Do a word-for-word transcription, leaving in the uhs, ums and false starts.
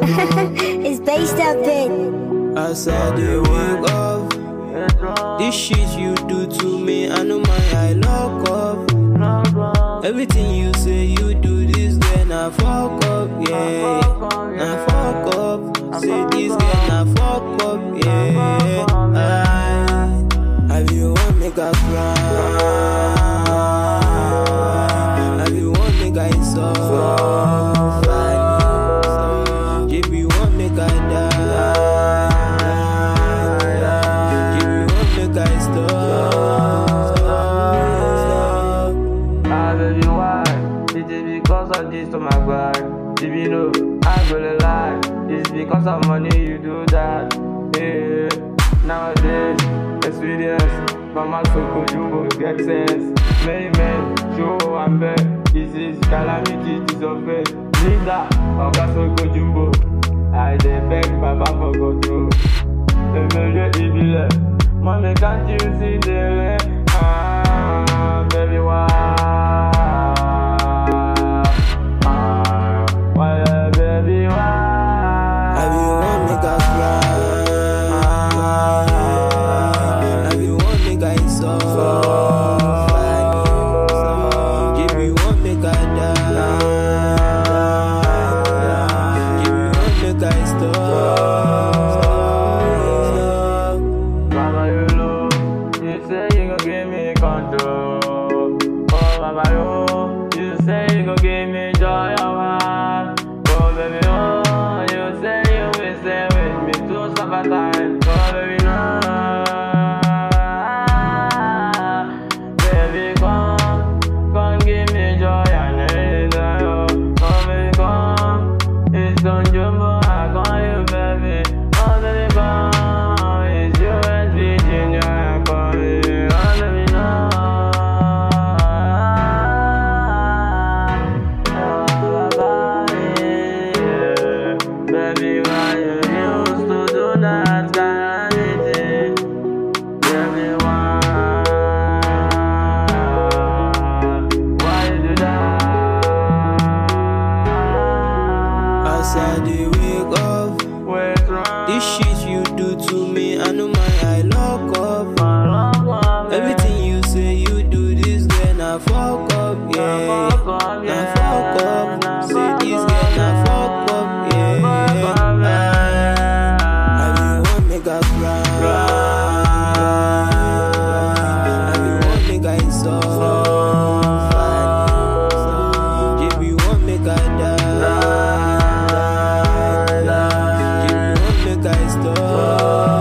It's based up it. As I dey wake up, this shit you do to me, I know my I lock up. Everything you say you do, this girl na fuck up, yeah. Na fuck up. Say this girl na fuck up, yeah. I, have you want make a cry? Have you want make I suffer? If you want make I die, if you want make I stop. Ah baby why? It is because of this to my bag. If you know I gonna lie, it's because of money you do that. Yeah. Nowadays, experience from my so you get sense. Many men show and beg. This is calamity, this is offense. Linda, Oga Soko Jumbo. I dey beg Baba for control. Emeje ibile, mommy can't you see the way? Ah, baby why? Ah, why baby why? Have you want make I cry? Have you want make I suffer? If you want make I die, if you want make I stop. Mama you know, you say you gon' give me control. Oh mama you, you say you gon' give me joy of heart. Oh baby oh, you say you will stay with me to suffer time. Oh baby no, baby come, come give me joy and desire. Oh baby come, it's on Jumbo, I call you baby. Oh baby come, it's you and Virginia, I call you. Oh baby no, oh bye yeah. Baby why you used to do that kind of thing? Baby why, why you do that? As I dey wake up, Wait wrong. this shit you do to me, I know my I lock up. Everything you say you do, this girl na fuck up, yeah. Na fuck up. Say this girl na fuck up, yeah. Have you want make I cry? Have you want make I suffer? If you want make I die, if you want make I stop.